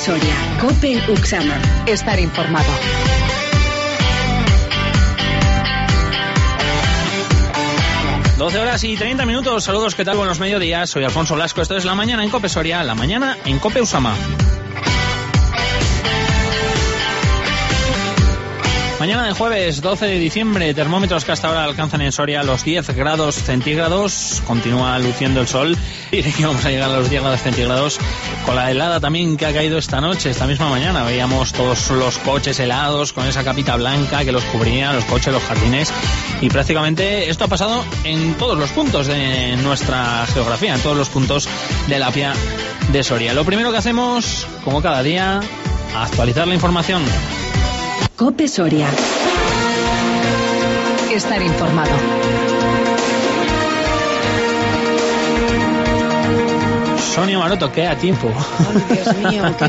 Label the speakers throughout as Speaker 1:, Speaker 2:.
Speaker 1: Soria, COPE Uxama. Estar informado.
Speaker 2: Horas y 30 minutos. Saludos, ¿qué tal? Buenos mediodías. Soy Alfonso Blasco. Esto es La Mañana en COPE Soria, La Mañana en COPE Usama. Mañana de jueves 12 de diciembre, termómetros que hasta ahora alcanzan en Soria los 10 grados centígrados. Continúa luciendo el sol y que vamos a llegar a los 10 grados centígrados con la helada también que ha caído esta noche, esta misma mañana. Veíamos todos los coches helados con esa capita blanca que los cubría, los coches, los jardines. Y prácticamente esto ha pasado en todos los puntos de nuestra geografía, en todos los puntos de la Pia de Soria. Lo primero que hacemos, como cada día, actualizar la información.
Speaker 1: COPE Soria. Estar informado.
Speaker 2: Sonia Maroto, ¿qué a tiempo?
Speaker 3: Oh, Dios mío, qué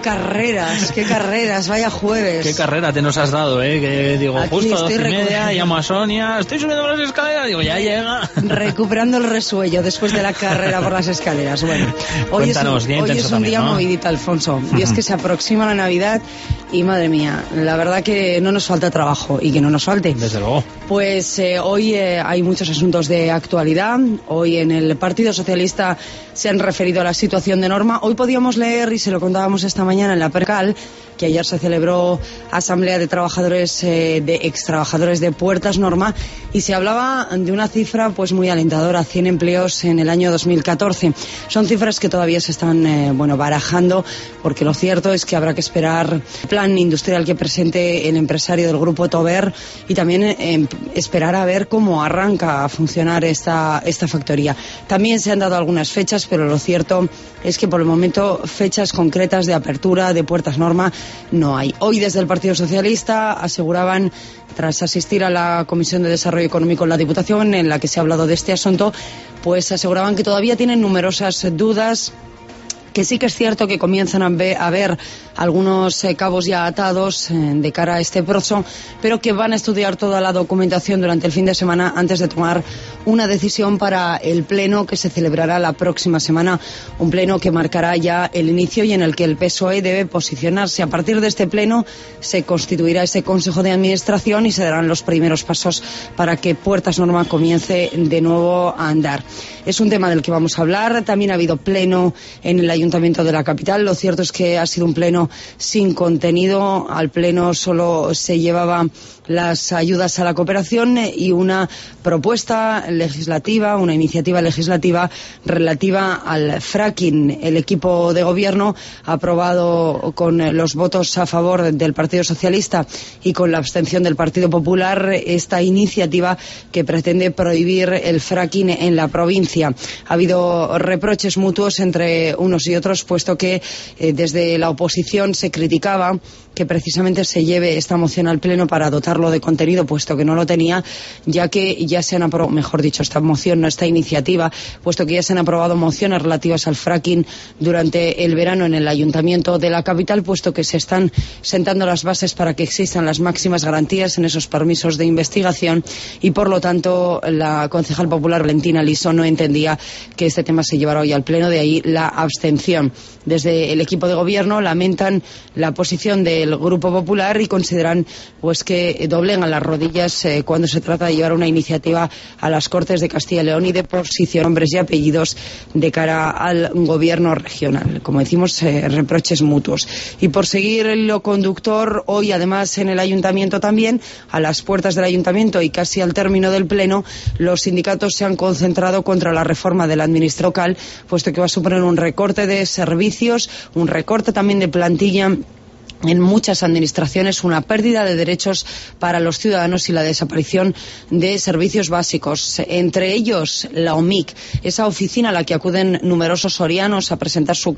Speaker 3: carreras, vaya jueves.
Speaker 2: Qué carrera te nos has dado, que digo, aquí justo a 12:30, llamo a Sonia, estoy subiendo por las escaleras, digo, ya llega.
Speaker 3: Recuperando el resuello después de la carrera por las escaleras. Bueno, hoy
Speaker 2: cuéntanos,
Speaker 3: es un día movidito, Alfonso, y es que se aproxima la Navidad y, madre mía, la verdad que no nos falta trabajo y que no nos falte.
Speaker 2: Desde luego.
Speaker 3: Pues hoy hay muchos asuntos de actualidad. Hoy en el Partido Socialista se han referido a la situación de Norma. Hoy podíamos leer, y se lo contábamos esta mañana en la Percal, que ayer se celebró asamblea de trabajadores, de extrabajadores de Puertas Norma, y se hablaba de una cifra pues muy alentadora, 100 empleos en el año 2014. Son cifras que todavía se están barajando, porque lo cierto es que habrá que esperar el plan industrial que presente el empresario del grupo Tober y también esperar a ver cómo arranca a funcionar esta factoría. También se han dado algunas fechas, pero lo cierto es que por el momento fechas concretas de apertura de Puertas Norma no hay. Hoy desde el Partido Socialista aseguraban, tras asistir a la Comisión de Desarrollo Económico en la Diputación, en la que se ha hablado de este asunto, pues aseguraban que todavía tienen numerosas dudas, que sí que es cierto que comienzan a ver algunos cabos ya atados de cara a este proceso, pero que van a estudiar toda la documentación durante el fin de semana antes de tomar una decisión para el pleno que se celebrará la próxima semana, un pleno que marcará ya el inicio y en el que el PSOE debe posicionarse. A partir de este pleno se constituirá ese Consejo de Administración y se darán los primeros pasos para que Puertas Norma comience de nuevo a andar. Es un tema del que vamos a hablar. También ha habido pleno en el Ayuntamiento de la capital. Lo cierto es que ha sido un pleno sin contenido. Al pleno solo se llevaba las ayudas a la cooperación y una propuesta legislativa, una iniciativa legislativa relativa al fracking. El equipo de gobierno ha aprobado con los votos a favor del Partido Socialista y con la abstención del Partido Popular esta iniciativa que pretende prohibir el fracking en la provincia. Ha habido reproches mutuos entre unos y otros, puesto que desde la oposición se criticaba que precisamente se lleve esta moción al pleno para dotarlo de contenido, puesto que no lo tenía, ya que ya se han aprobado, mejor dicho, esta moción, no esta iniciativa, puesto que ya se han aprobado mociones relativas al fracking durante el verano en el Ayuntamiento de la capital, puesto que se están sentando las bases para que existan las máximas garantías en esos permisos de investigación y, por lo tanto, la concejal popular Valentina Liso no entendía que este tema se llevara hoy al pleno, de ahí la abstención. Desde el equipo de gobierno lamentan la posición del Grupo Popular y consideran pues que doblegan las rodillas cuando se trata de llevar una iniciativa a las Cortes de Castilla y León y de posición nombres y apellidos de cara al gobierno regional. Como decimos, reproches mutuos. Y por seguir el hilo conductor, hoy además en el Ayuntamiento también, a las puertas del Ayuntamiento y casi al término del pleno, los sindicatos se han concentrado contra la reforma de la administración local, puesto que va a suponer un recorte de servicios, un recorte también de plantilla en muchas administraciones, una pérdida de derechos para los ciudadanos y la desaparición de servicios básicos, entre ellos la OMIC, esa oficina a la que acuden numerosos sorianos a presentar sus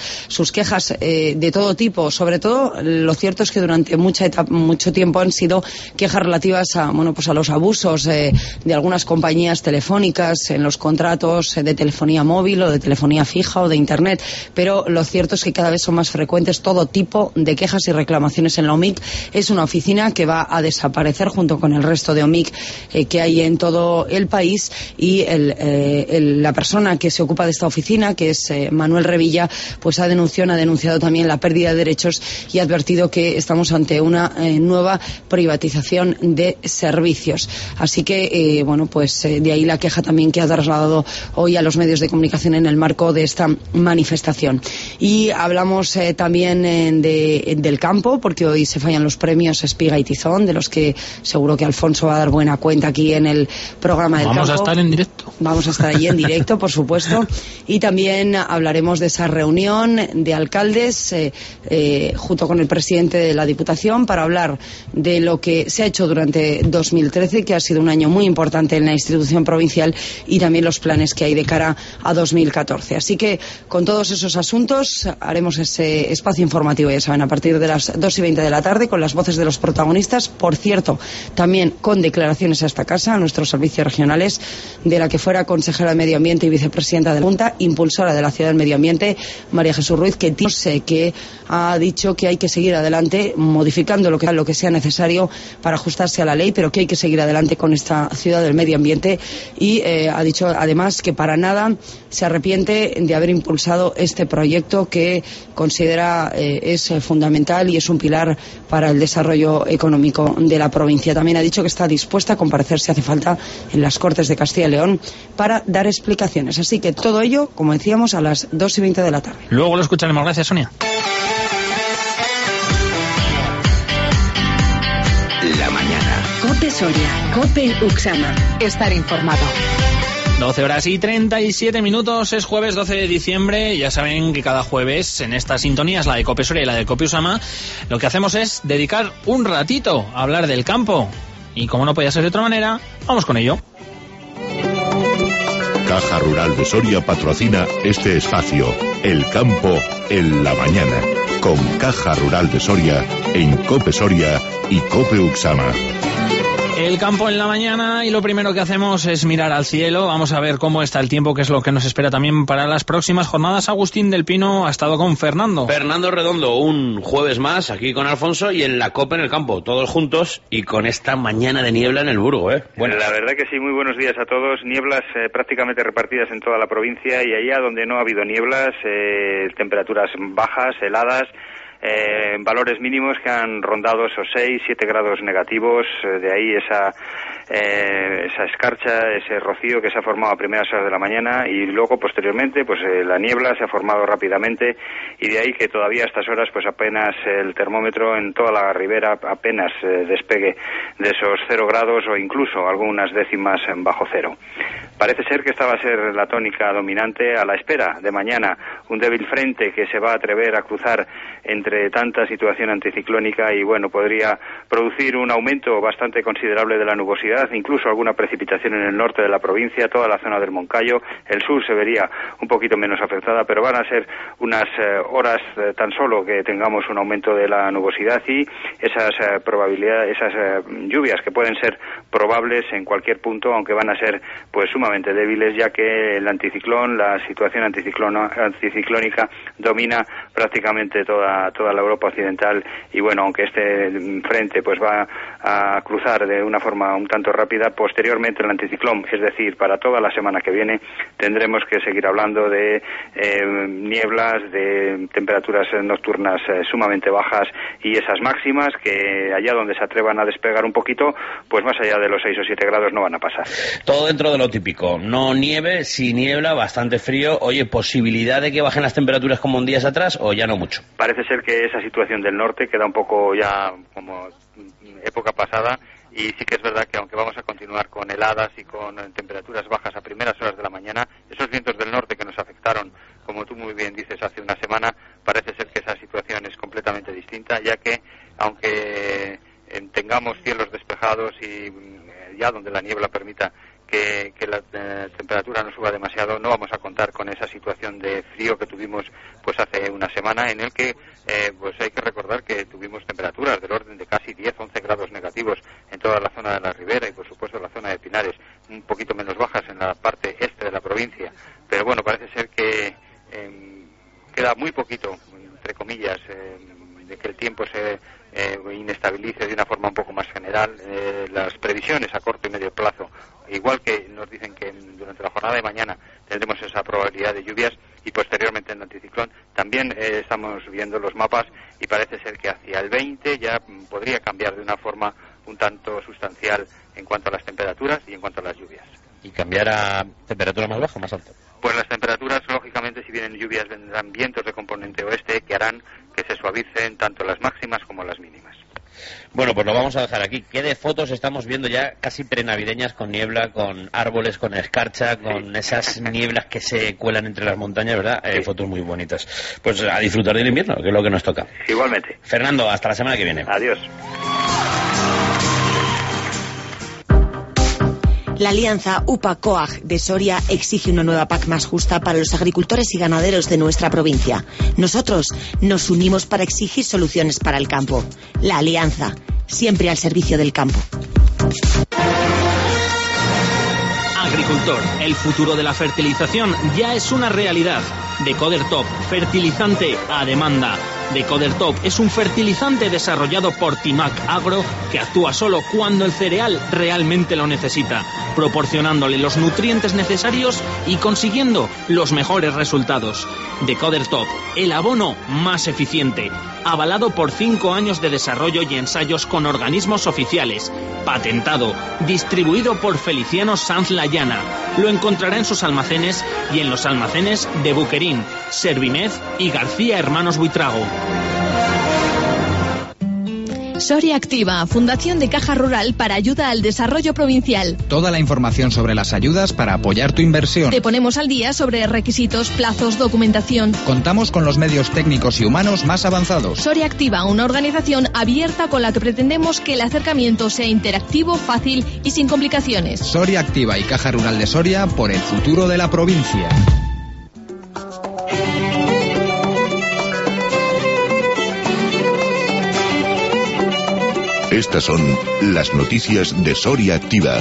Speaker 3: quejas de todo tipo. Sobre todo, lo cierto es que durante mucho tiempo han sido quejas relativas a los abusos de algunas compañías telefónicas en los contratos de telefonía móvil o de telefonía fija o de internet, pero lo cierto es que cada vez son más frecuentes todo tipo de quejas quejas y reclamaciones en la OMIC. Es una oficina que va a desaparecer junto con el resto de OMIC que hay en todo el país, y la persona que se ocupa de esta oficina, que es Manuel Revilla, pues ha denunciado también la pérdida de derechos y ha advertido que estamos ante una nueva privatización de servicios. Así que, de ahí la queja también que ha trasladado hoy a los medios de comunicación en el marco de esta manifestación. Y hablamos también del campo, porque hoy se fallan los premios Espiga y Tizón, de los que seguro que Alfonso va a dar buena cuenta aquí en el programa del campo.
Speaker 2: Vamos a estar en directo.
Speaker 3: Vamos a estar allí en directo, por supuesto. Y también hablaremos de esa reunión de alcaldes junto con el presidente de la Diputación para hablar de lo que se ha hecho durante 2013, que ha sido un año muy importante en la institución provincial, y también los planes que hay de cara a 2014. Así que con todos esos asuntos haremos ese espacio informativo, ya saben, a partir de las 2:20 de la tarde, con las voces de los protagonistas. Por cierto, también con declaraciones a esta casa, a nuestros servicios regionales, de la que fuera consejera de Medio Ambiente y vicepresidenta de la Junta, impulsora de la Ciudad del Medio Ambiente, María Jesús Ruiz, que ha dicho que hay que seguir adelante modificando lo que sea necesario para ajustarse a la ley, pero que hay que seguir adelante con esta Ciudad del Medio Ambiente, y ha dicho además que para nada se arrepiente de haber impulsado este proyecto, que considera es fundamental y es un pilar para el desarrollo económico de la provincia. También ha dicho que está dispuesta a comparecer si hace falta en las Cortes de Castilla y León para dar explicaciones. Así que todo ello, como decíamos, a las 2:20 de la tarde.
Speaker 2: Luego lo escucharemos. Gracias, Sonia.
Speaker 4: La mañana.
Speaker 1: COPE Soria, COPE Uxama. Estar informado.
Speaker 2: 12:37, es jueves 12 de diciembre. Ya saben que cada jueves en estas sintonías, la de COPE Soria y la de COPE Uxama, lo que hacemos es dedicar un ratito a hablar del campo. Y como no podía ser de otra manera, vamos con ello.
Speaker 5: Caja Rural de Soria patrocina este espacio, El Campo en la Mañana, con Caja Rural de Soria en COPE Soria y COPE Uxama.
Speaker 2: El campo en la mañana, y lo primero que hacemos es mirar al cielo. Vamos a ver cómo está el tiempo, que es lo que nos espera también para las próximas jornadas. Agustín del Pino ha estado con Fernando
Speaker 6: Redondo, un jueves más aquí con Alfonso y en la COPE en el campo, todos juntos y con esta mañana de niebla en el Burgo, ¿eh?
Speaker 7: Bueno, la verdad que sí, muy buenos días a todos. Nieblas prácticamente repartidas en toda la provincia, y allá donde no ha habido nieblas, temperaturas bajas, heladas, valores mínimos que han rondado esos 6-7 grados negativos. De ahí esa escarcha, ese rocío que se ha formado a primeras horas de la mañana, y luego posteriormente pues la niebla se ha formado rápidamente, y de ahí que todavía a estas horas pues apenas el termómetro en toda la ribera apenas despegue de esos 0 grados o incluso algunas décimas bajo cero. Parece ser que esta va a ser la tónica dominante a la espera de mañana, un débil frente que se va a atrever a cruzar entre tanta situación anticiclónica, y bueno, podría producir un aumento bastante considerable de la nubosidad, incluso alguna precipitación en el norte de la provincia, toda la zona del Moncayo. El sur se vería un poquito menos afectada, pero van a ser unas horas tan solo que tengamos un aumento de la nubosidad, y esas probabilidades, esas lluvias que pueden ser probables en cualquier punto, aunque van a ser pues sumamente débiles, ya que el anticiclón, la situación anticiclónica domina prácticamente toda la Europa occidental, y bueno, aunque este frente pues va a cruzar de una forma un tanto rápida, posteriormente el anticiclón, es decir, para toda la semana que viene, tendremos que seguir hablando de nieblas, de temperaturas nocturnas sumamente bajas, y esas máximas que allá donde se atrevan a despegar un poquito, pues más allá de los 6 o 7 grados no van a pasar.
Speaker 6: Todo dentro de lo típico, no nieve, sí niebla, bastante frío. Oye, ¿posibilidad de que bajen las temperaturas como en días atrás o ya no mucho?
Speaker 7: Parece ser que esa situación del norte queda un poco ya como época pasada, y sí que es verdad que aunque vamos a continuar con heladas y con temperaturas bajas a primeras horas de la mañana, esos vientos del norte que nos afectaron, como tú muy bien dices, hace una semana, parece ser que esa situación es completamente distinta, ya que aunque tengamos cielos despejados y ya donde la niebla permita que la temperatura no suba demasiado, no vamos a contar con esa situación de frío que tuvimos pues hace una semana, en el que pues hay que recordar que tuvimos temperaturas del orden de casi 10-11 grados negativos en toda la zona de la ribera y por supuesto en la zona de Pinares, un poquito menos bajas en la parte este de la provincia, pero bueno, parece ser que queda muy poquito, entre comillas, de que el tiempo se inestabilice de una forma un poco más general. Las previsiones a corto y medio plazo, igual que nos dicen que durante la jornada de mañana tendremos esa probabilidad de lluvias y posteriormente el anticiclón, también estamos viendo los mapas y parece ser que hacia el 20 ya podría cambiar de una forma un tanto sustancial en cuanto a las temperaturas y en cuanto a las lluvias.
Speaker 6: ¿Y cambiar a temperatura más baja o más alta?
Speaker 7: Pues las temperaturas, lógicamente, si vienen lluvias, vendrán vientos de componente oeste que harán que se suavicen tanto las máximas como las mínimas.
Speaker 6: Bueno, pues lo vamos a dejar aquí. ¿Qué de fotos estamos viendo ya casi prenavideñas, con niebla, con árboles, con escarcha, con esas nieblas que se cuelan entre las montañas, ¿verdad?
Speaker 7: Sí.
Speaker 6: Fotos muy bonitas. Pues a disfrutar del invierno, que es lo que nos toca.
Speaker 7: Igualmente.
Speaker 6: Fernando, hasta la semana que viene.
Speaker 7: Adiós.
Speaker 8: La alianza UPA-COAG de Soria exige una nueva PAC más justa para los agricultores y ganaderos de nuestra provincia. Nosotros nos unimos para exigir soluciones para el campo. La alianza, siempre al servicio del campo.
Speaker 2: Agricultor, el futuro de la fertilización ya es una realidad. Decoder Top, fertilizante a demanda. Decoder Top es un fertilizante desarrollado por Timac Agro que actúa solo cuando el cereal realmente lo necesita, proporcionándole los nutrientes necesarios y consiguiendo los mejores resultados. Decoder Top, el abono más eficiente, avalado por 5 años de desarrollo y ensayos con organismos oficiales, patentado, distribuido por Feliciano Sanz Layana. Lo encontrará en sus almacenes y en los almacenes de Buquerín, Servimez y García Hermanos Buitrago.
Speaker 9: Soria Activa, Fundación de Caja Rural para ayuda al desarrollo provincial.
Speaker 10: Toda la información sobre las ayudas para apoyar tu inversión.
Speaker 9: Te ponemos al día sobre requisitos, plazos, documentación.
Speaker 10: Contamos con los medios técnicos y humanos más avanzados.
Speaker 9: Soria Activa, una organización abierta con la que pretendemos que el acercamiento sea interactivo, fácil y sin complicaciones.
Speaker 10: Soria Activa y Caja Rural de Soria por el futuro de la provincia.
Speaker 5: Estas son las noticias de Soria Activa.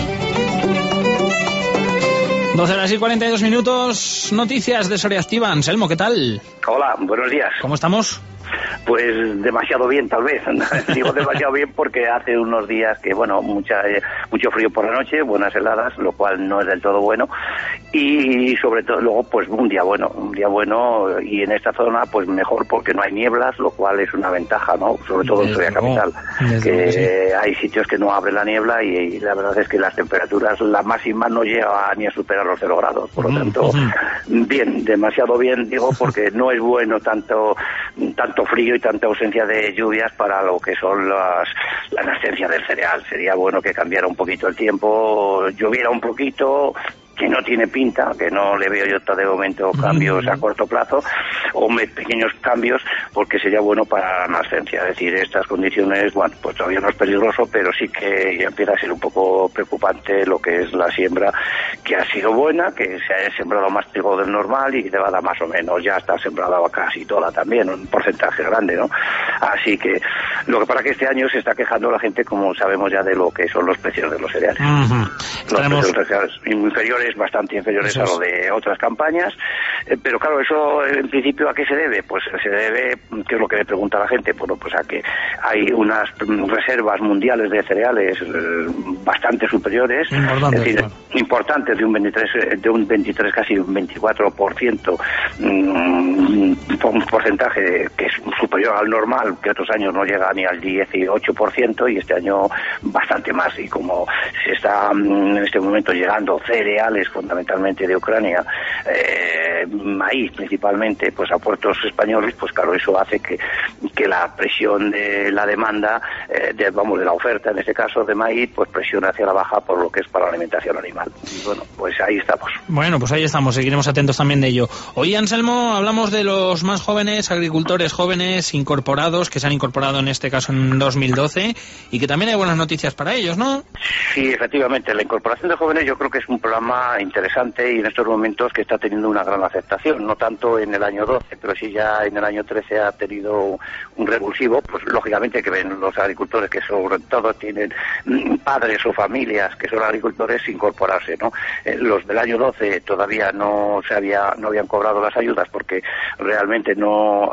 Speaker 2: 12:42, noticias de Soria Activa. Anselmo, ¿qué tal?
Speaker 11: Hola, buenos días.
Speaker 2: ¿Cómo estamos?
Speaker 11: Pues demasiado bien, tal vez. Digo demasiado bien porque hace unos días que, bueno, mucho frío por la noche, buenas heladas, lo cual no es del todo bueno. Y sobre todo luego, pues un día bueno, y en esta zona, pues mejor porque no hay nieblas, lo cual es una ventaja, ¿no? Sobre todo en Soria Capital, que hay sitios que no abre la niebla y la verdad es que las temperaturas, la máxima no llega ni a superar los 0 grados. Por lo tanto, bien, demasiado bien, digo, porque no es bueno tanto frío y tanta ausencia de lluvias para lo que son la nascencia del cereal. Sería bueno que cambiara un poquito el tiempo, lloviera un poquito, que no tiene pinta, que no le veo yo de momento cambios a corto plazo, o pequeños cambios, porque sería bueno para la nascencia. Es decir, estas condiciones, bueno, pues todavía no es peligroso, pero sí que ya empieza a ser un poco preocupante lo que es la siembra, que ha sido buena, que se ha sembrado más trigo del normal y que cebada más o menos, ya está sembrada casi toda también, un porcentaje grande, ¿no? Así que lo que para que este año se está quejando la gente, como sabemos ya, de lo que son los precios de los cereales. Los precios de los cereales inferiores, bastante inferiores a lo de otras campañas, pero claro, eso en principio ¿a qué se debe? Pues se debe, ¿qué es lo que le pregunta a la gente? Bueno, pues a que hay unas reservas mundiales de cereales bastante superiores, es decir, importantes, de un 23, casi un 24%, un porcentaje que es superior al normal, que otros años no llega ni al 18%, y este año bastante más. Y como se está en este momento llegando cereales fundamentalmente de Ucrania, maíz principalmente, pues a puertos españoles, pues claro, eso hace que la presión de la demanda, de la oferta en este caso de maíz, pues presione hacia la baja por lo que es para la alimentación animal. Y bueno, pues ahí estamos.
Speaker 2: Bueno, pues ahí estamos, seguiremos atentos también de ello. Hoy, Anselmo, hablamos de los más jóvenes, agricultores jóvenes incorporados, que se han incorporado en este caso en 2012, y que también hay buenas noticias para ellos, ¿no?
Speaker 11: Sí, efectivamente, la incorporación de jóvenes yo creo que es un programa interesante y en estos momentos que está teniendo una gran aceptación, no tanto en el año 12, pero sí ya en el año 13 ha tenido un revulsivo, pues lógicamente que ven los agricultores que sobre todo tienen padres o familias que son agricultores incorporarse, ¿no? Los del año 12 todavía no habían cobrado las ayudas porque realmente no habían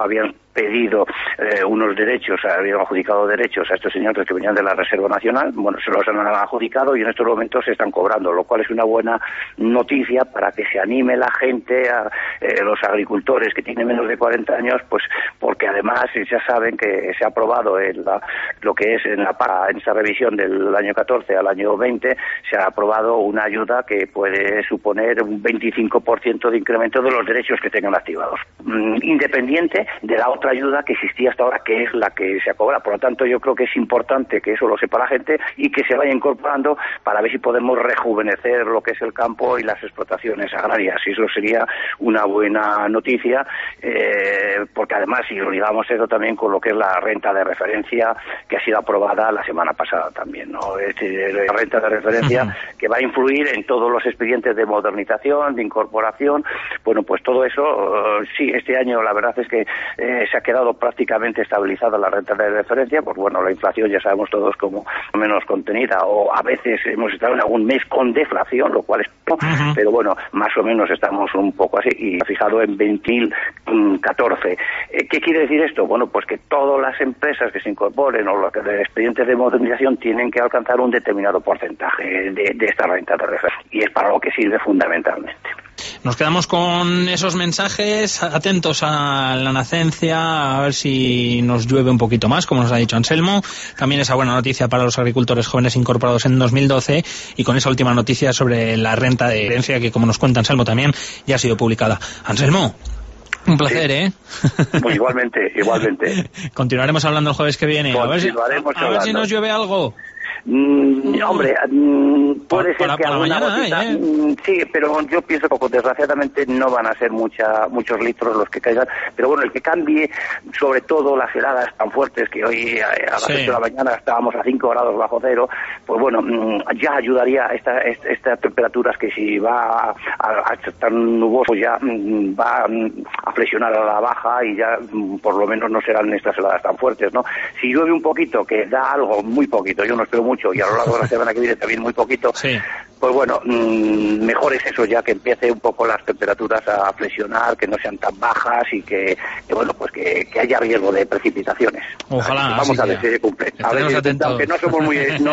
Speaker 11: pedido unos derechos, habían adjudicado derechos a estos señores que venían de la Reserva Nacional, bueno, se los han adjudicado y en estos momentos se están cobrando, lo cual es una buena noticia para que se anime la gente, los agricultores que tienen menos de 40 años, pues porque además ya saben que se ha aprobado lo que es en esa revisión del año 14 al año 20, se ha aprobado una ayuda que puede suponer un 25% de incremento de los derechos que tengan activados, independiente de la otra ayuda que existía hasta ahora, que es la que se cobra. Por lo tanto, yo creo que es importante que eso lo sepa la gente y que se vaya incorporando para ver si podemos rejuvenecer lo que es el campo y las explotaciones agrarias. Y eso sería una buena noticia, porque además, si lo ligamos eso también con lo que es la renta de referencia que ha sido aprobada la semana pasada también, ¿no? Es decir, la renta de referencia que va a influir en todos los expedientes de modernización, de incorporación. Bueno, pues todo eso, sí, este año la verdad es que se ha quedado prácticamente estabilizada la renta de referencia, pues bueno, la inflación ya sabemos todos como menos contenida, o a veces hemos estado en algún mes con deflación, lo cual es pero bueno, más o menos estamos un poco así, y fijado en 2014. ¿Qué quiere decir esto? Bueno, pues que todas las empresas que se incorporen o los expedientes de modernización tienen que alcanzar un determinado porcentaje de esta renta de referencia, y es para lo que sirve fundamentalmente.
Speaker 2: Nos quedamos con esos mensajes, atentos a la nacencia, a ver si nos llueve un poquito más, como nos ha dicho Anselmo. También esa buena noticia para los agricultores jóvenes incorporados en 2012, y con esa última noticia sobre la renta de herencia que, como nos cuenta Anselmo también, ya ha sido publicada. Anselmo, un placer,
Speaker 11: sí. Pues igualmente.
Speaker 2: Continuaremos hablando el jueves que viene. A ver si nos llueve algo.
Speaker 11: Hombre, puede ser que alguna gotita, sí, pero yo pienso que desgraciadamente no van a ser muchos litros los que caigan, pero bueno, el que cambie, sobre todo las heladas tan fuertes que hoy a las 8 de la mañana estábamos a 5 grados bajo cero, pues bueno, ya ayudaría estas temperaturas que si va a estar nuboso ya va a flexionar a la baja y ya por lo menos no serán estas heladas tan fuertes, ¿no? Si llueve un poquito, que da algo, muy poquito, yo no espero mucho, y a lo largo de la semana que viene también muy poquito, pues bueno, mejor es eso, ya que empiece un poco las temperaturas a flexionar, que no sean tan bajas y que bueno, pues que haya riesgo de precipitaciones.
Speaker 2: Ojalá.
Speaker 11: Vamos a ver si se cumple. A ver, aunque no somos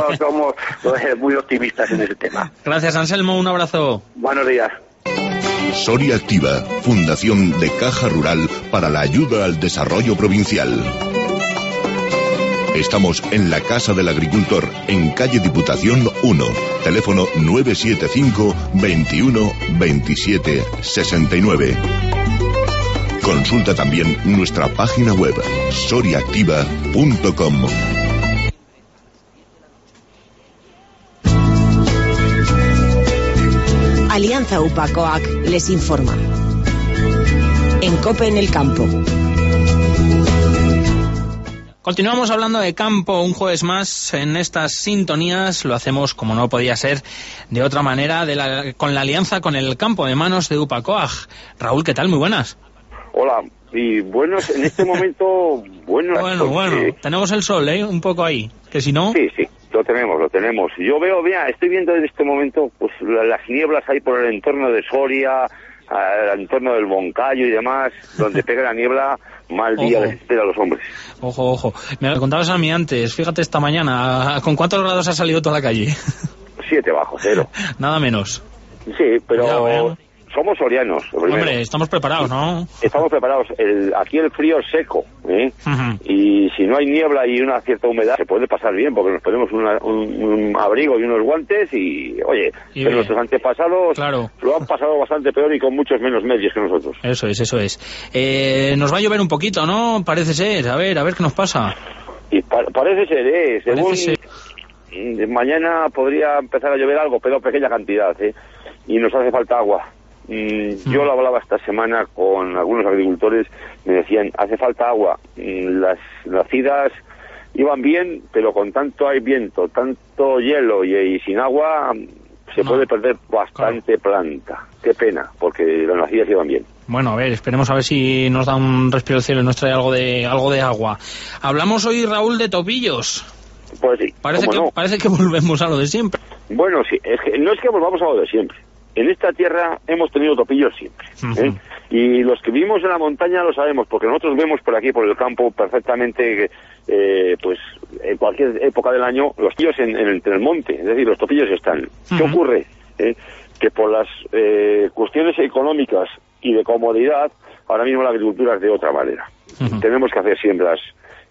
Speaker 11: muy optimistas en ese tema.
Speaker 2: Gracias, Anselmo, un abrazo.
Speaker 11: Buenos días.
Speaker 5: Soria Activa, Fundación de Caja Rural para la Ayuda al Desarrollo Provincial. Estamos en la Casa del Agricultor, en calle Diputación 1, teléfono 975 21 27 69. Consulta también nuestra página web, soriaactiva.com.
Speaker 8: Alianza UPA-COAC les informa. En COPE en el campo.
Speaker 2: Continuamos hablando de campo un jueves más en estas sintonías. Lo hacemos, como no podía ser de otra manera, con la alianza con el campo de manos de UPA-COAG. Raúl, ¿qué tal? Muy buenas.
Speaker 12: Hola, y buenos en este momento, buenos.
Speaker 2: Bueno, tenemos el sol, un poco ahí, que si no...
Speaker 12: Sí, lo tenemos. Yo estoy viendo en este momento pues las nieblas ahí por el entorno de Soria, al entorno del Moncayo y demás, donde pega la niebla, mal día les espera a los hombres.
Speaker 2: Ojo. Me lo contabas a mí antes, fíjate esta mañana, ¿con cuántos grados ha salido toda la calle?
Speaker 12: 7 bajo cero.
Speaker 2: Nada menos.
Speaker 12: Sí, pero somos sorianos.
Speaker 2: Hombre, estamos preparados, ¿no?
Speaker 12: Estamos preparados. Aquí el frío es seco, y si no hay niebla y una cierta humedad, se puede pasar bien, porque nos ponemos un abrigo y unos guantes y, oye, pero nuestros antepasados lo han pasado bastante peor y con muchos menos medios que nosotros.
Speaker 2: Eso es. Nos va a llover un poquito, ¿no? Parece ser. A ver qué nos pasa.
Speaker 12: Y parece ser, según... Mañana podría empezar a llover algo, pero pequeña cantidad, y nos hace falta agua. Yo lo hablaba esta semana con algunos agricultores, me decían, hace falta agua. Las nacidas iban bien, pero con tanto hay viento, tanto hielo y sin agua, se puede perder bastante planta. Qué pena, porque las nacidas iban bien.
Speaker 2: Bueno, a ver, esperemos a ver si nos da un respiro el cielo y nos trae algo de agua. Hablamos hoy, Raúl, de topillos.
Speaker 12: Pues sí.
Speaker 2: Parece que volvemos a lo de siempre.
Speaker 12: Bueno, sí, no es que volvamos a lo de siempre. en esta tierra hemos tenido topillos siempre, ¿eh? Y los que vivimos en la montaña lo sabemos, porque nosotros vemos por aquí, por el campo, perfectamente, pues en cualquier época del año, los topillos entre el monte, es decir, los topillos están. ¿Qué ocurre? Que por las cuestiones económicas y de comodidad, ahora mismo la agricultura es de otra manera. Tenemos que hacer siembras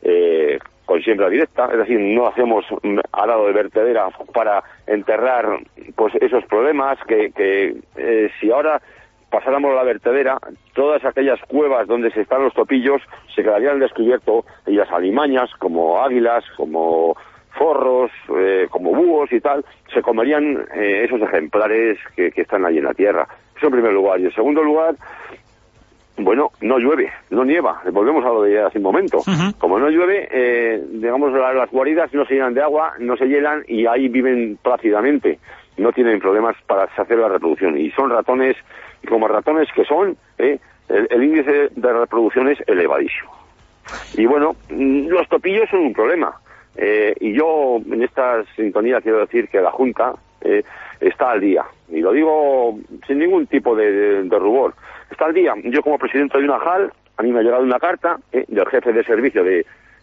Speaker 12: con siembra directa, es decir, no hacemos arado de vertedera para enterrar pues esos problemas que si ahora pasáramos la vertedera, todas aquellas cuevas donde se están los topillos se quedarían al descubierto, y las alimañas, como águilas, como forros, como búhos y tal, se comerían esos ejemplares que están allí en la tierra. Eso en primer lugar. Y en segundo lugar, bueno, no llueve, no nieva. Volvemos a lo de hace un momento. Como no llueve, digamos, las guaridas no se llenan de agua, no se hielan y ahí viven plácidamente. No tienen problemas para hacer la reproducción. Y son ratones, y como ratones que son, el índice de reproducción es elevadísimo. Y bueno, los topillos son un problema. Y yo en esta sintonía quiero decir que la Junta está al día. Y lo digo sin ningún tipo de rubor. Está al día. Yo como presidente de una JAL, a mí me ha llegado una carta del jefe de servicio de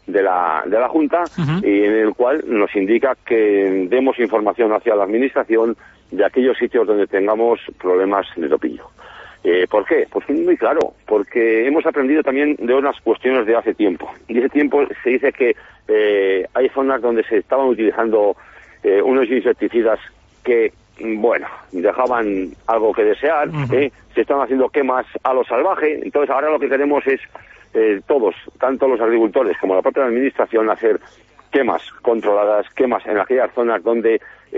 Speaker 12: la Junta, y en el cual nos indica que demos información hacia la administración de aquellos sitios donde tengamos problemas de topillo. ¿Por qué? Pues muy claro, porque hemos aprendido también de unas cuestiones de hace tiempo. Y ese tiempo se dice que hay zonas donde se estaban utilizando unos insecticidas que, bueno, dejaban algo que desear, se están haciendo quemas a lo salvaje. Entonces ahora lo que queremos es todos, tanto los agricultores como la propia administración, hacer quemas controladas, quemas en aquellas zonas donde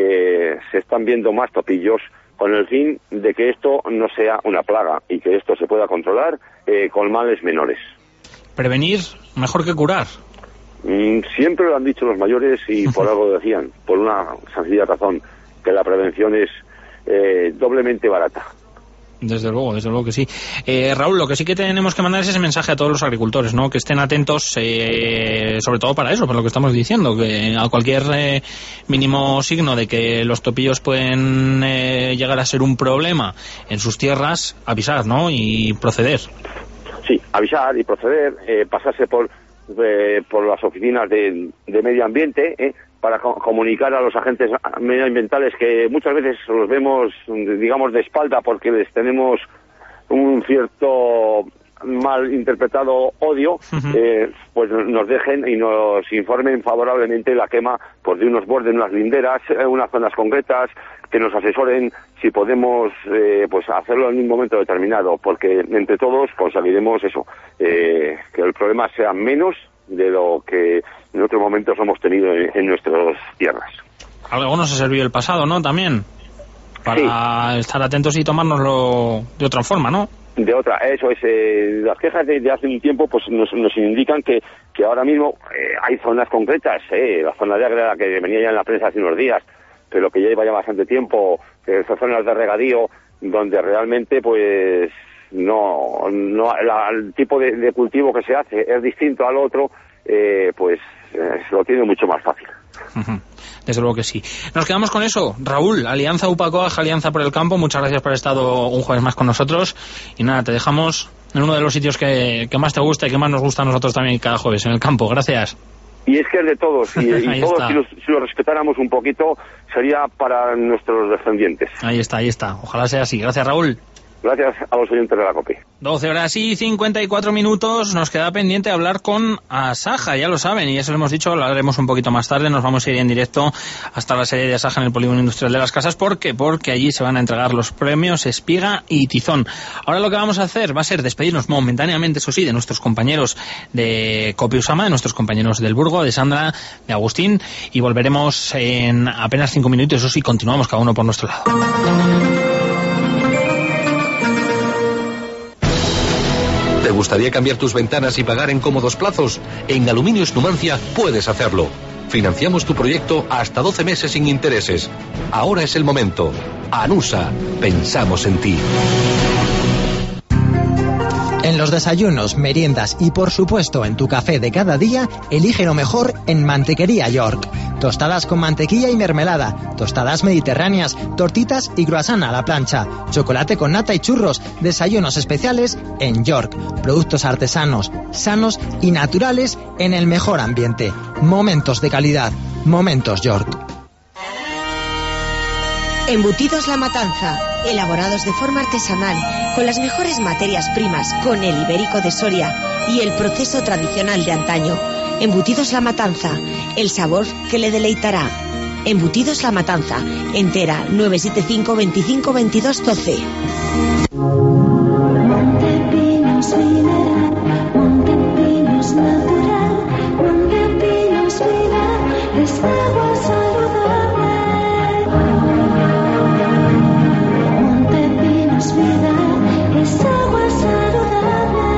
Speaker 12: se están viendo más topillos, con el fin de que esto no sea una plaga y que esto se pueda controlar con males menores.
Speaker 2: Prevenir mejor que curar.
Speaker 12: Siempre lo han dicho los mayores y por algo decían, por una sencilla razón, que la prevención es doblemente barata.
Speaker 2: Desde luego que sí. Raúl, lo que sí que tenemos que mandar es ese mensaje a todos los agricultores, ¿no? Que estén atentos, sobre todo para eso, por lo que estamos diciendo, que a cualquier mínimo signo de que los topillos pueden llegar a ser un problema en sus tierras, avisar, ¿no? Y proceder.
Speaker 12: Sí, avisar y proceder, pasarse por las oficinas de medio ambiente, para comunicar a los agentes medioambientales, que muchas veces los vemos, digamos, de espalda porque les tenemos un cierto mal interpretado odio, pues nos dejen y nos informen favorablemente la quema pues de unos bordes, unas linderas, unas zonas concretas, que nos asesoren si podemos pues hacerlo en un momento determinado, porque entre todos conseguiremos eso, que el problema sea menos de lo que en otros momentos hemos tenido en nuestras tierras.
Speaker 2: Algo nos ha servido el pasado, ¿no? También, para estar atentos y tomárnoslo de otra forma, ¿no?
Speaker 12: De otra, eso es. Las quejas de hace un tiempo pues nos indican que ahora mismo hay zonas concretas, la zona de Ágreda, que venía ya en la prensa hace unos días, pero que ya lleva ya bastante tiempo, esas zonas de regadío, donde realmente pues no el tipo de cultivo que se hace es distinto al otro, pues se lo tiene mucho más fácil.
Speaker 2: Desde luego que sí. Nos quedamos con eso. Raúl, Alianza UPA-COAG, Alianza por el Campo, muchas gracias por haber estado un jueves más con nosotros. Y nada, te dejamos en uno de los sitios que más te gusta y que más nos gusta a nosotros también cada jueves, en el campo. Gracias.
Speaker 12: Y es que es de todos, y todos si lo respetáramos un poquito, sería para nuestros descendientes.
Speaker 2: Ahí está. Ojalá sea así. Gracias, Raúl.
Speaker 12: Gracias a los oyentes de la COPE.
Speaker 2: 12 horas y 54 minutos. Nos queda pendiente hablar con Asaja, ya lo saben, y ya se lo hemos dicho, lo haremos un poquito más tarde. Nos vamos a ir en directo hasta la sede de Asaja en el Polígono Industrial de Las Casas. ¿Por qué? Porque allí se van a entregar los premios Espiga y Tizón. Ahora lo que vamos a hacer va a ser despedirnos momentáneamente, eso sí, de nuestros compañeros de COPE Usama, de nuestros compañeros del Burgo, de Sandra, de Agustín, y volveremos en apenas 5 minutos. Eso sí, continuamos cada uno por nuestro lado.
Speaker 13: ¿Te gustaría cambiar tus ventanas y pagar en cómodos plazos? En Aluminios Numancia puedes hacerlo. Financiamos tu proyecto hasta 12 meses sin intereses. Ahora es el momento. Anusa, pensamos en ti.
Speaker 14: En los desayunos, meriendas y por supuesto en tu café de cada día, elige lo mejor en Mantequería York. tostadas con mantequilla y mermelada, tostadas mediterráneas, tortitas y croissant a la plancha, chocolate con nata y churros, desayunos especiales en York, productos artesanos, sanos y naturales en el mejor ambiente. Momentos de calidad, Momentos York.
Speaker 8: Embutidos La Matanza, elaborados de forma artesanal, con las mejores materias primas, con el ibérico de Soria y el proceso tradicional de antaño. Embutidos La Matanza, el sabor que le deleitará. Embutidos La Matanza, entera, 975 25 22 12.
Speaker 15: Montepinos mineral, Montepinos natural, Montepinos vida, es agua saludable. Montepinos vida, es agua saludable.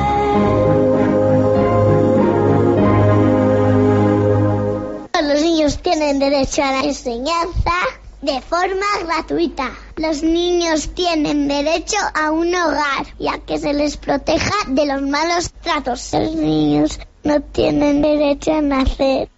Speaker 16: Los niños tienen derecho a la enseñanza de forma gratuita. Los niños tienen derecho a un hogar y a que se les proteja de los malos tratos. Los niños no tienen derecho a nacer.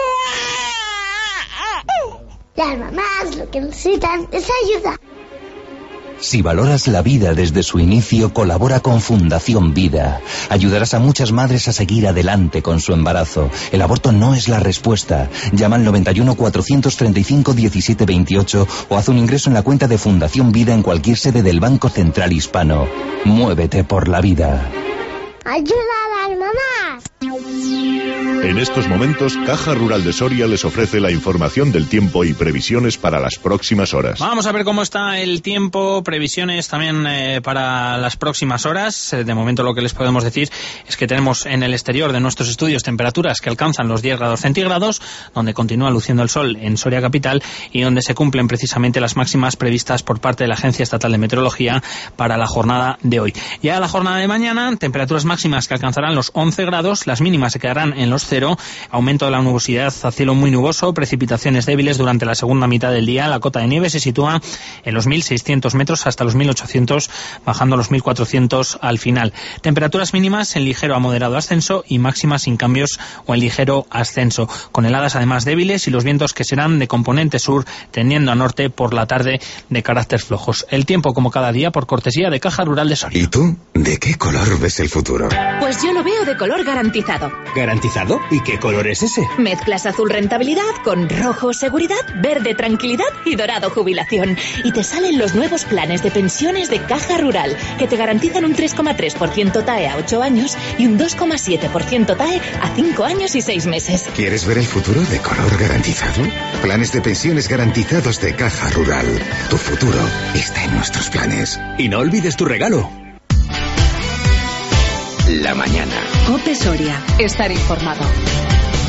Speaker 16: Las mamás lo que necesitan es ayuda.
Speaker 17: Si valoras la vida desde su inicio, colabora con Fundación Vida. Ayudarás a muchas madres a seguir adelante con su embarazo. El aborto no es la respuesta. Llama al 91 435 17 28 o haz un ingreso en la cuenta de Fundación Vida en cualquier sede del Banco Central Hispano. Muévete por la vida.
Speaker 16: ¡Ayuda a las mamás!
Speaker 5: En estos momentos, Caja Rural de Soria les ofrece la información del tiempo y previsiones para las próximas horas.
Speaker 2: Vamos a ver cómo está el tiempo, previsiones también para las próximas horas. De momento lo que les podemos decir es que tenemos en el exterior de nuestros estudios temperaturas que alcanzan los 10 grados centígrados, donde continúa luciendo el sol en Soria capital y donde se cumplen precisamente las máximas previstas por parte de la Agencia Estatal de Meteorología para la jornada de hoy. Ya la jornada de mañana, temperaturas máximas que alcanzarán los 11 grados, las mínimas se quedarán en los 0, aumento de la nubosidad a cielo muy nuboso, precipitaciones débiles durante la segunda mitad del día. La cota de nieve se sitúa en los 1.600 metros hasta los 1.800, bajando a los 1.400 al final. Temperaturas mínimas en ligero a moderado ascenso y máximas sin cambios o en ligero ascenso, con heladas además débiles y los vientos que serán de componente sur tendiendo a norte por la tarde de carácter flojos. El tiempo como cada día por cortesía de Caja Rural de Soria.
Speaker 4: ¿Y tú? ¿De qué color ves el futuro?
Speaker 18: Pues yo lo veo de color garantizado.
Speaker 4: ¿Garantizado? ¿Y qué color es ese?
Speaker 18: Mezclas azul rentabilidad con rojo seguridad, verde tranquilidad y dorado jubilación. Y te salen los nuevos planes de pensiones de Caja Rural, que te garantizan un 3,3% TAE a 8 años y un 2,7% TAE a 5 años y 6 meses.
Speaker 4: ¿Quieres ver el futuro de color garantizado? Planes de pensiones garantizados de Caja Rural. Tu futuro está en nuestros planes.
Speaker 19: Y no olvides tu regalo.
Speaker 4: La mañana.
Speaker 1: COPE Soria. Estar informado.